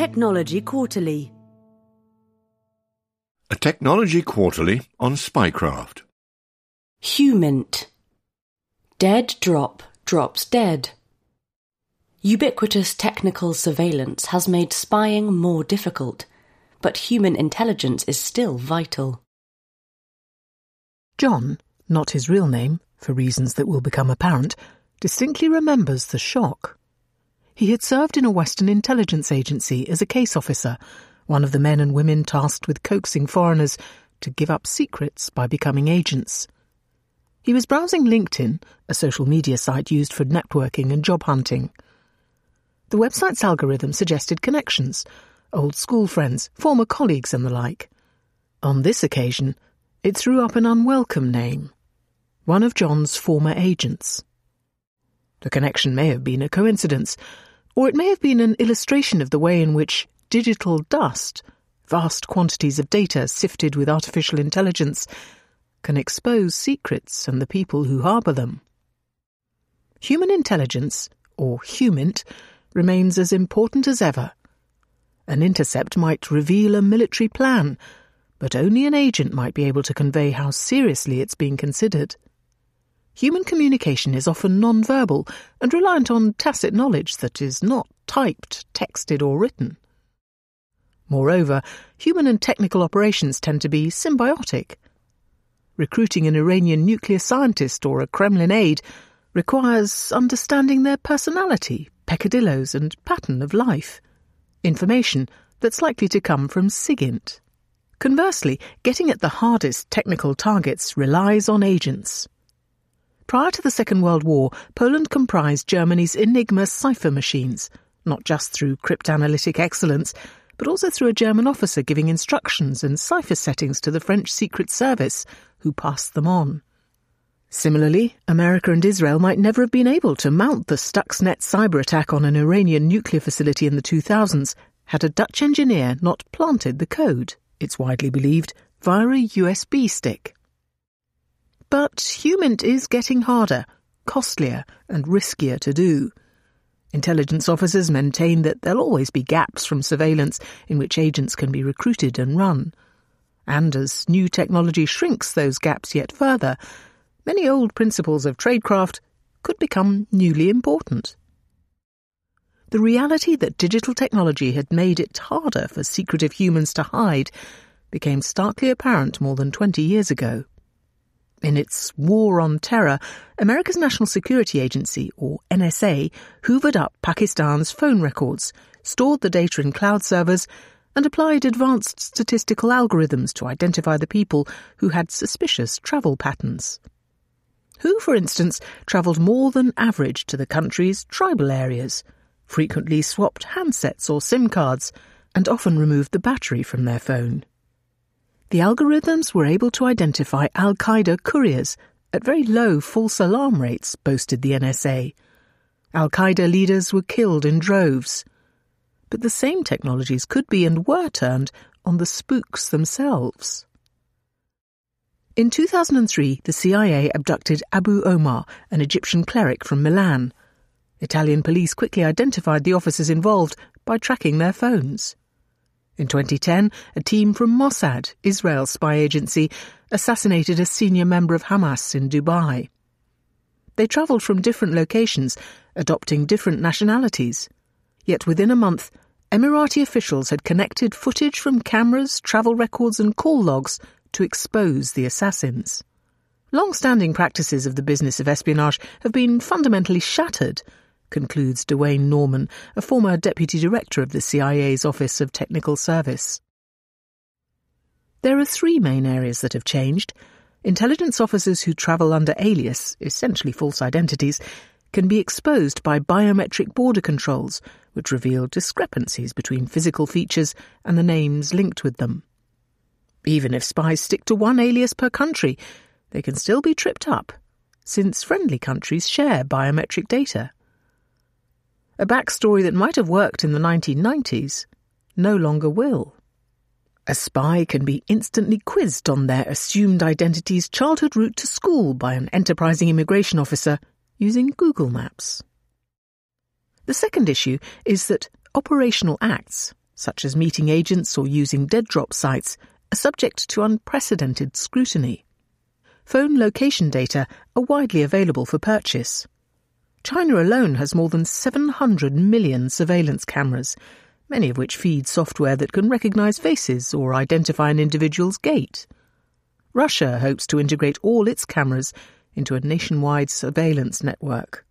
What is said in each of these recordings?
Technology Quarterly. A Technology Quarterly on Spycraft. HUMINT. Dead drop drops dead. Ubiquitous technical surveillance has made spying more difficult, but human intelligence is still vital. John, not his real name, for reasons that will become apparent, distinctly remembers the shock. He had served in a Western intelligence agency as a case officer, one of the men and women tasked with coaxing foreigners to give up secrets by becoming agents. He was browsing LinkedIn, a social media site used for networking and job hunting. The website's algorithm suggested connections, old school friends, former colleagues and the like. On this occasion, it threw up an unwelcome name, one of John's former agents. The connection may have been a coincidence, or it may have been an illustration of the way in which digital dust, vast quantities of data sifted with artificial intelligence, can expose secrets and the people who harbour them. Human intelligence, or HUMINT, remains as important as ever. An intercept might reveal a military plan, but only an agent might be able to convey how seriously it's being considered. Human communication is often non-verbal and reliant on tacit knowledge that is not typed, texted or written. Moreover, human and technical operations tend to be symbiotic. Recruiting an Iranian nuclear scientist or a Kremlin aide requires understanding their personality, peccadillos and pattern of life, information that's likely to come from SIGINT. Conversely, getting at the hardest technical targets relies on agents. Prior to the Second World War, Poland comprised Germany's Enigma cipher machines, not just through cryptanalytic excellence, but also through a German officer giving instructions and cipher settings to the French Secret Service, who passed them on. Similarly, America and Israel might never have been able to mount the Stuxnet cyber attack on an Iranian nuclear facility in the 2000s had a Dutch engineer not planted the code, it's widely believed, via a USB stick. But HUMINT is getting harder, costlier and riskier to do. Intelligence officers maintain that there'll always be gaps from surveillance in which agents can be recruited and run. And as new technology shrinks those gaps yet further, many old principles of tradecraft could become newly important. The reality that digital technology had made it harder for secretive humans to hide became starkly apparent more than 20 years ago. In its war on terror, America's National Security Agency, or NSA, hoovered up Pakistan's phone records, stored the data in cloud servers, and applied advanced statistical algorithms to identify the people who had suspicious travel patterns. Who, for instance, travelled more than average to the country's tribal areas, frequently swapped handsets or SIM cards, and often removed the battery from their phone. The algorithms were able to identify Al-Qaeda couriers at very low false alarm rates, boasted the NSA. Al-Qaeda leaders were killed in droves. But the same technologies could be and were turned on the spooks themselves. In 2003, the CIA abducted Abu Omar, an Egyptian cleric from Milan. Italian police quickly identified the officers involved by tracking their phones. In 2010, a team from Mossad, Israel's spy agency, assassinated a senior member of Hamas in Dubai. They travelled from different locations, adopting different nationalities. Yet within a month, Emirati officials had connected footage from cameras, travel records and call logs to expose the assassins. Long-standing practices of the business of espionage have been fundamentally shattered, concludes Dwayne Norman, a former deputy director of the CIA's Office of Technical Service. There are three main areas that have changed. Intelligence officers who travel under alias, essentially false identities, can be exposed by biometric border controls, which reveal discrepancies between physical features and the names linked with them. Even if spies stick to one alias per country, they can still be tripped up, since friendly countries share biometric data. A backstory that might have worked in the 1990s no longer will. A spy can be instantly quizzed on their assumed identity's childhood route to school by an enterprising immigration officer using Google Maps. The second issue is that operational acts, such as meeting agents or using dead drop sites, are subject to unprecedented scrutiny. Phone location data are widely available for purchase. China alone has more than 700 million surveillance cameras, many of which feed software that can recognise faces or identify an individual's gait. Russia hopes to integrate all its cameras into a nationwide surveillance network.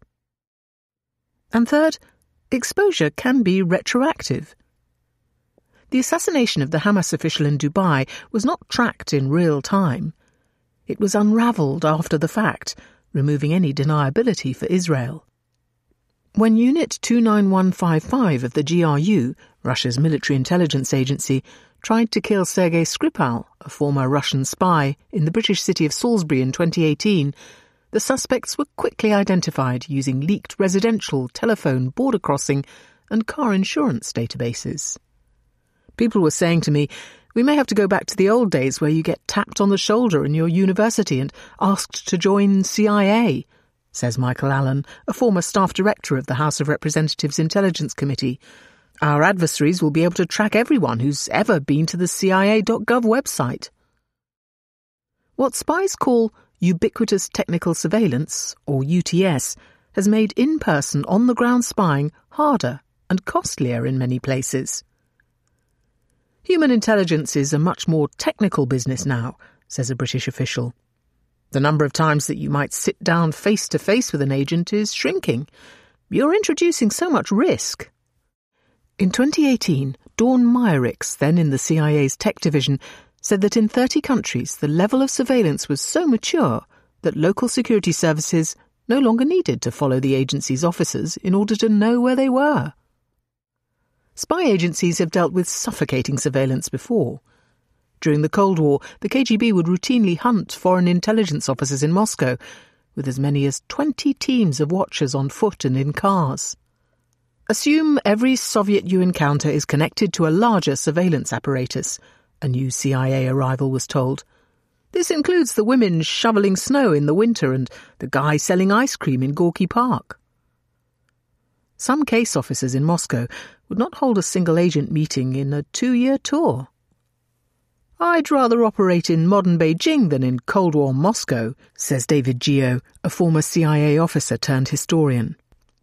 And third, exposure can be retroactive. The assassination of the Hamas official in Dubai was not tracked in real time. It was unravelled after the fact, removing any deniability for Israel. When Unit 29155 of the GRU, Russia's military intelligence agency, tried to kill Sergei Skripal, a former Russian spy, in the British city of Salisbury in 2018, the suspects were quickly identified using leaked residential, telephone, border crossing and car insurance databases. People were saying to me, "We may have to go back to the old days where you get tapped on the shoulder in your university and asked to join CIA," says Michael Allen, a former staff director of the House of Representatives Intelligence Committee. "Our adversaries will be able to track everyone who's ever been to the CIA.gov website." What spies call ubiquitous technical surveillance, or UTS, has made in-person, on-the-ground spying harder and costlier in many places. Human intelligence is a much more technical business now, says a British official. The number of times that you might sit down face-to-face with an agent is shrinking. You're introducing so much risk. In 2018, Dawn Meyericks, then in the CIA's tech division, said that in 30 countries the level of surveillance was so mature that local security services no longer needed to follow the agency's officers in order to know where they were. Spy agencies have dealt with suffocating surveillance before. During the Cold War, the KGB would routinely hunt foreign intelligence officers in Moscow, with as many as 20 teams of watchers on foot and in cars. Assume every Soviet you encounter is connected to a larger surveillance apparatus, a new CIA arrival was told. This includes the women shoveling snow in the winter and the guy selling ice cream in Gorky Park. Some case officers in Moscow would not hold a single-agent meeting in a 2-year tour. "I'd rather operate in modern Beijing than in Cold War Moscow," says David Geo, a former CIA officer turned historian.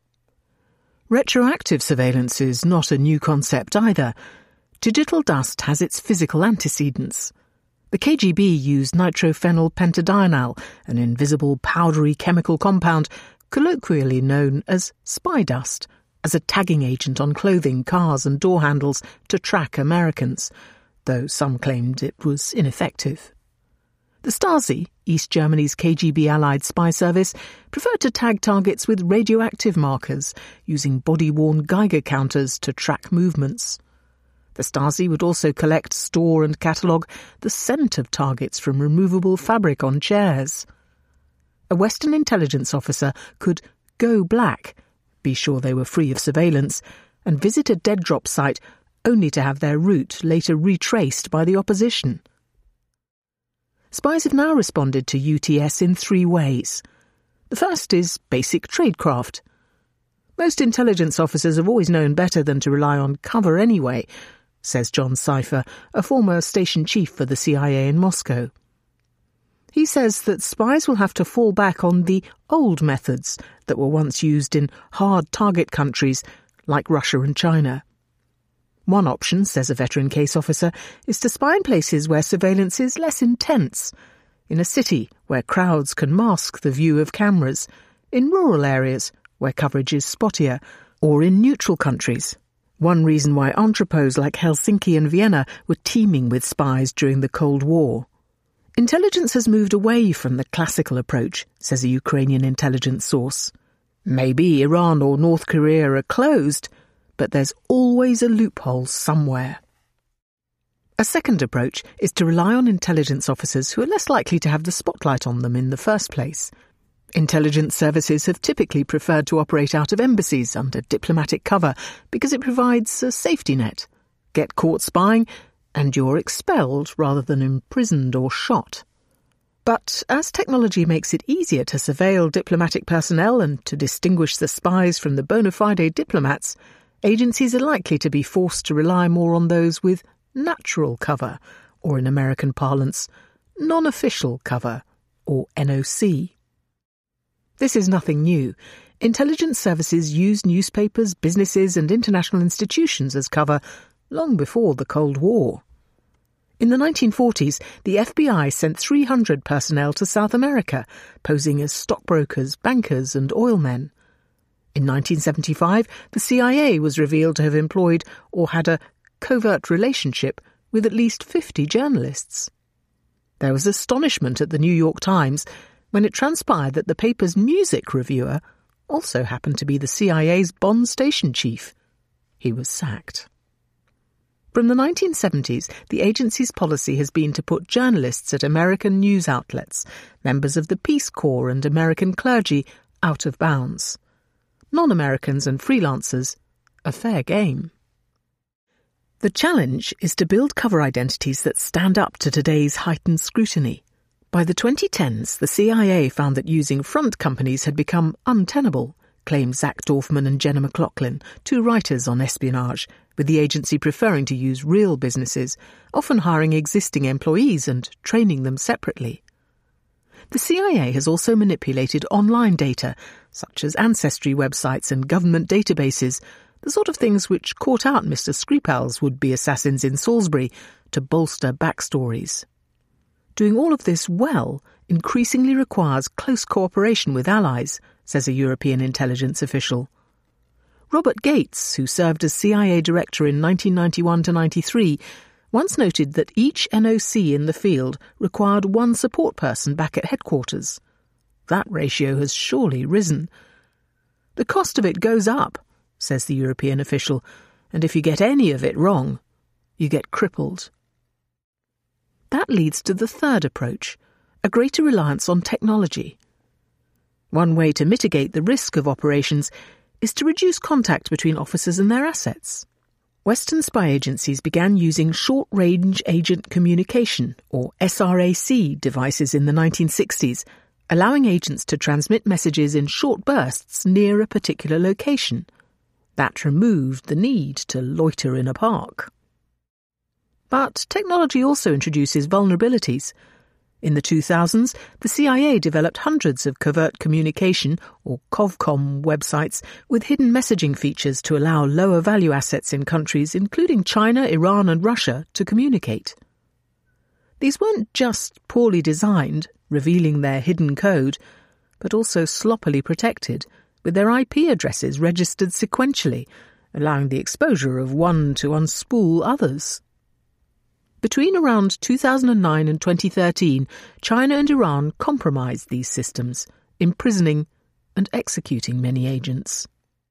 Retroactive surveillance is not a new concept either. Digital dust has its physical antecedents. The KGB used nitrophenylpentadienyl, an invisible powdery chemical compound, colloquially known as spy dust, as a tagging agent on clothing, cars and door handles to track Americans, though some claimed it was ineffective. The Stasi, East Germany's KGB-allied spy service, preferred to tag targets with radioactive markers, using body-worn Geiger counters to track movements. The Stasi would also collect, store and catalogue the scent of targets from removable fabric on chairs. A Western intelligence officer could go black, be sure they were free of surveillance, and visit a dead drop site only to have their route later retraced by the opposition. Spies have now responded to UTS in 3 ways. The first is basic tradecraft. Most intelligence officers have always known better than to rely on cover anyway, says John Cipher, a former station chief for the CIA in Moscow. He says that spies will have to fall back on the old methods that were once used in hard target countries like Russia and China. One option, says a veteran case officer, is to spy in places where surveillance is less intense, in a city where crowds can mask the view of cameras, in rural areas where coverage is spottier, or in neutral countries. One reason why entrepôts like Helsinki and Vienna were teeming with spies during the Cold War. Intelligence has moved away from the classical approach, says a Ukrainian intelligence source. Maybe Iran or North Korea are closed, but there's always a loophole somewhere. A second approach is to rely on intelligence officers who are less likely to have the spotlight on them in the first place. Intelligence services have typically preferred to operate out of embassies under diplomatic cover because it provides a safety net. Get caught spying, and you're expelled rather than imprisoned or shot. But as technology makes it easier to surveil diplomatic personnel and to distinguish the spies from the bona fide diplomats, agencies are likely to be forced to rely more on those with natural cover, or in American parlance, non-official cover, or NOC. This is nothing new. Intelligence services used newspapers, businesses and international institutions as cover long before the Cold War. In the 1940s, the FBI sent 300 personnel to South America, posing as stockbrokers, bankers and oilmen. In 1975, the CIA was revealed to have employed or had a covert relationship with at least 50 journalists. There was astonishment at the New York Times when it transpired that the paper's music reviewer also happened to be the CIA's Bonn station chief. He was sacked. From the 1970s, the agency's policy has been to put journalists at American news outlets, members of the Peace Corps and American clergy, out of bounds. Non-Americans and freelancers are fair game. The challenge is to build cover identities that stand up to today's heightened scrutiny. By the 2010s, the CIA found that using front companies had become untenable, claim Zach Dorfman and Jenna McLaughlin, two writers on espionage, with the agency preferring to use real businesses, often hiring existing employees and training them separately. The CIA has also manipulated online data, such as ancestry websites and government databases, the sort of things which caught out Mr. Skripal's would-be assassins in Salisbury, to bolster backstories. Doing all of this well increasingly requires close cooperation with allies, says a European intelligence official. Robert Gates, who served as CIA director in 1991 to 93, once noted that each NOC in the field required one support person back at headquarters. That ratio has surely risen. The cost of it goes up, says the European official, and if you get any of it wrong, you get crippled. That leads to the third approach, a greater reliance on technology. One way to mitigate the risk of operations is to reduce contact between officers and their assets. Western spy agencies began using short-range agent communication, or SRAC, devices in the 1960s, allowing agents to transmit messages in short bursts near a particular location. That removed the need to loiter in a park. But technology also introduces vulnerabilities. In the 2000s, the CIA developed hundreds of covert communication, or COVCOM, websites with hidden messaging features to allow lower-value assets in countries including China, Iran and Russia to communicate. These weren't just poorly designed, revealing their hidden code, but also sloppily protected, with their IP addresses registered sequentially, allowing the exposure of one to unspool others. Between around 2009 and 2013, China and Iran compromised these systems, imprisoning and executing many agents.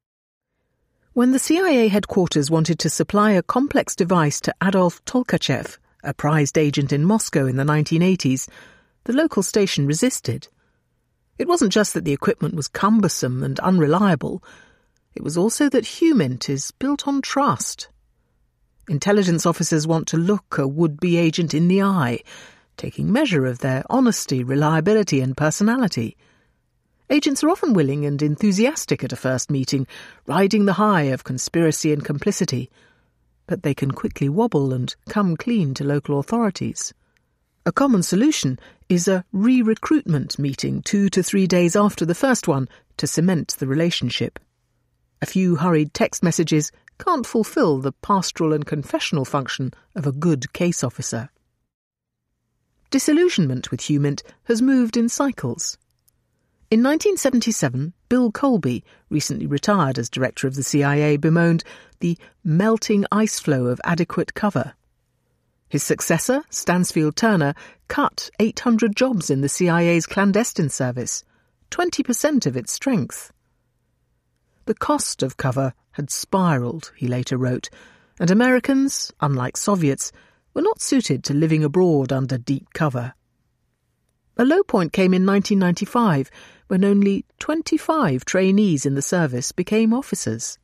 When the CIA headquarters wanted to supply a complex device to Adolf Tolkachev, a prized agent in Moscow in the 1980s, the local station resisted. It wasn't just that the equipment was cumbersome and unreliable, it was also that HUMINT is built on trust. Intelligence officers want to look a would-be agent in the eye, taking measure of their honesty, reliability and personality. Agents are often willing and enthusiastic at a first meeting, riding the high of conspiracy and complicity, but they can quickly wobble and come clean to local authorities. A common solution is a re-recruitment meeting 2 to 3 days after the first one to cement the relationship. A few hurried text messages can't fulfill the pastoral and confessional function of a good case officer. Disillusionment with HUMINT has moved in cycles. In 1977, Bill Colby, recently retired as director of the CIA, bemoaned the melting ice flow of adequate cover. His successor, Stansfield Turner, cut 800 jobs in the CIA's clandestine service, 20% of its strength. The cost of cover had spiraled, he later wrote, and Americans, unlike Soviets, were not suited to living abroad under deep cover. A low point came in 1995, when only 25 trainees in the service became officers.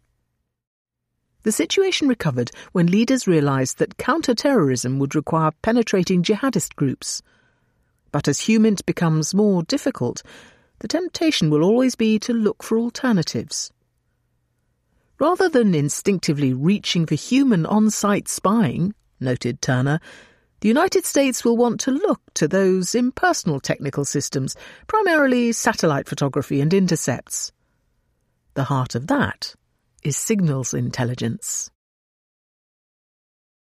The situation recovered when leaders realised that counter-terrorism would require penetrating jihadist groups. But as HUMINT becomes more difficult, the temptation will always be to look for alternatives. Rather than instinctively reaching for human on-site spying, noted Turner, the United States will want to look to those impersonal technical systems, primarily satellite photography and intercepts. The heart of that is signals intelligence.